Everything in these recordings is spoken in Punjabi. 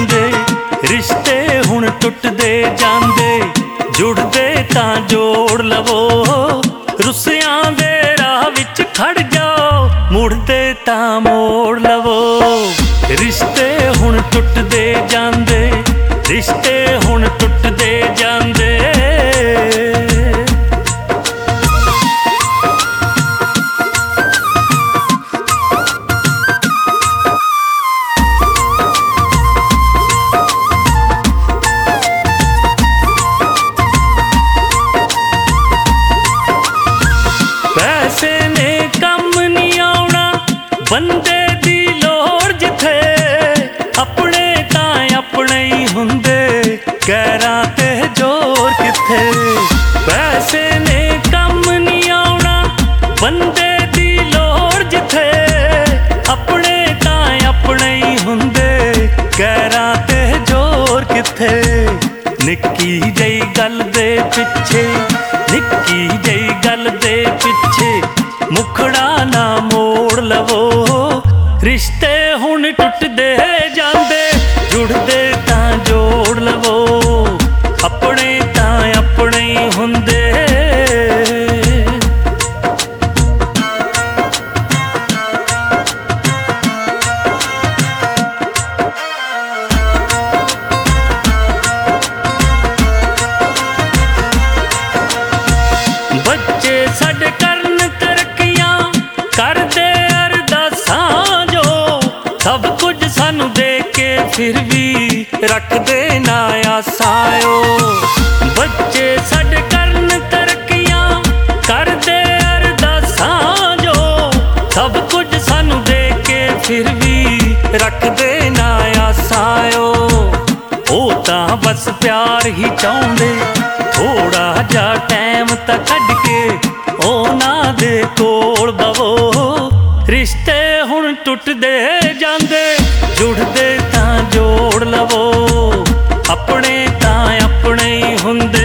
ਜਾਂਦੇ, ਰਿਸ਼ਤੇ ਹੁਣ ਟੁੱਟਦੇ ਜਾਂਦੇ। ਜੁੜਦੇ ਤਾਂ ਜੋੜ ਲਵੋ, ਰੁੱਸਿਆਂ ਦੇ ਰਾਹ ਵਿੱਚ ਖੜ ਜਾਓ, ਮੁੜਦੇ ਤਾਂ ਮੋੜ ਲਵੋ। ਰਿਸ਼ਤੇ ਹੁਣ ਟੁੱਟਦੇ ਜਾਂਦੇ, ਰਿਸ਼ਤੇ ਹੁਣ ਟੁੱਟਦੇ ਜਾਂਦੇ। ਪੈਸੇ ਨੇ ਕੰਮ ਨਹੀਂ ਆਉਣਾ, ਬੰਦੇ ਦੀ ਲੋੜ ਜਿੱਥੇ, ਆਪਣੇ ਤਾਂ ਆਪਣੇ ਹੀ ਹੁੰਦੇ, ਗੈਰਾਂ ਤੇ ਜ਼ੋਰ ਕਿੱਥੇ। ਪੈਸੇ ਨੇ ਕੰਮ ਨਹੀਂ ਆਉਣਾ, ਬੰਦੇ ਦੀ ਲੋੜ ਜਿੱਥੇ, ਆਪਣੇ ਤਾਂ ਆਪਣੇ ਹੀ ਹੁੰਦੇ, ਗੈਰਾਂ ਤੇ ਜ਼ੋਰ ਕਿੱਥੇ। ਨਿੱਕੀ ਜਿਹੀ ਗੱਲ ਦੇ ਪਿੱਛੇ, ਨਿੱਕੀ ਜਿਹੀ ਗੱਲ ਦੇ ਪਿੱਛੇ, ਮੁਖੜਾ ਨਾ ਮੋੜ ਲਵੋ। ਰਿਸ਼ਤੇ ਹੁਣ ਟੁੱਟਦੇ ਜਾਂਦੇ, ਜੁੜਦੇ ਤਾਂ ਜੋੜ ਲਵੋ, ਆਪਣੇ ਤਾਂ ਆਪਣੇ ਹੀ ਹੁੰਦੇ। ਬੱਚੇ ਸਾਡੇ ਕਰਨ ਤਰੱਕੀਆਂ, ਕਰਦੇ ਅਰਦਾਸਾਂ ਜੋ, ਸਭ ਕੁਝ ਸਾਨੂੰ ਦੇ ਕੇ ਫਿਰ ਵੀ ਰੱਖਦੇ ਨਾ ਆਸਾਂ ਓ। ਬੱਚੇ ਸਾਡੇ ਕਰਨ ਤਰੱਕੀਆਂ, ਕਰਦੇ ਅਰਦਾਸਾਂ ਜੋ, ਸਭ ਕੁਝ ਸਾਨੂੰ ਦੇ ਕੇ ਫਿਰ ਵੀ ਰੱਖਦੇ ਨਾ ਆਸਾਂ ਓ। ਉਹ ਤਾਂ ਬਸ ਪਿਆਰ ਹੀ ਚਾਹੁੰਦੇ, ਥੋੜਾ ਜਿਹਾ ਟਾਈਮ ਤਾਂ ਕੱਢ ਕੇ ਉਹਨਾਂ ਦੇ ਕੋਲ ਬਵੋ। ਰਿਸ਼ਤੇ ਹੁਣ ਟੁੱਟਦੇ ਜਾਂਦੇ, ਜੁੜਦੇ ਤਾਂ ਜੋੜ ਲਵੋ, ਆਪਣੇ ਤਾਂ ਆਪਣੇ ਹੀ ਹੁੰਦੇ।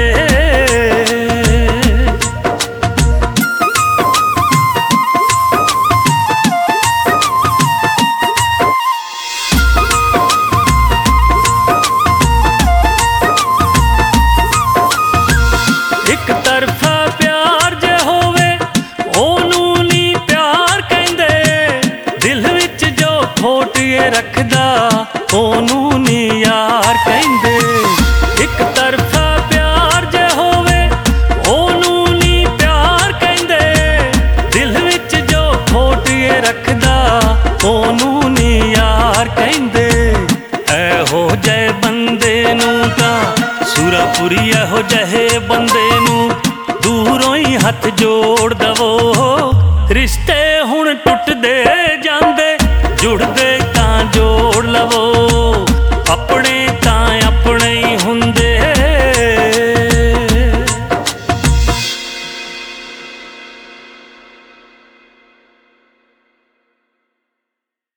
ਇੱਕ ਤਰਫਾ ਪਿਆਰ ਜੇ ਹੋਵੇ, ਉਹਨੂੰ ਨੀ ਪਿਆਰ ਕਹਿੰਦੇ, ਦਿਲ ਵਿੱਚ ਜੋ ਖੋਟ ਇਹ ਰੱਖਦਾ, ਉਹਨੂੰ ਨੀ ਯਾਰ ਕਹਿੰਦੇ। ਇੱਕ ਤਰਫਾ ਪਿਆਰ ਜੇ ਹੋਵੇ, ਉਹਨੂੰ ਨੀ ਪਿਆਰ ਕਹਿੰਦੇ, ਦਿਲ ਵਿੱਚ ਜੋ ਖੋਟ ਇਹ ਰੱਖਦਾ, ਉਹਨੂੰ ਨੀ ਯਾਰ ਕਹਿੰਦੇ। ਇਹੋ ਜਿਹੇ ਬੰਦੇ ਨੂੰ ਤਾਂ ਸੁਰਾਪੁਰੀ, ਇਹੋ ਜਿਹੇ ਬੰਦੇ ਨੂੰ ਦੂਰੋਂ ਹੀ ਹੱਥ ਜੋੜ ਦਵੋ।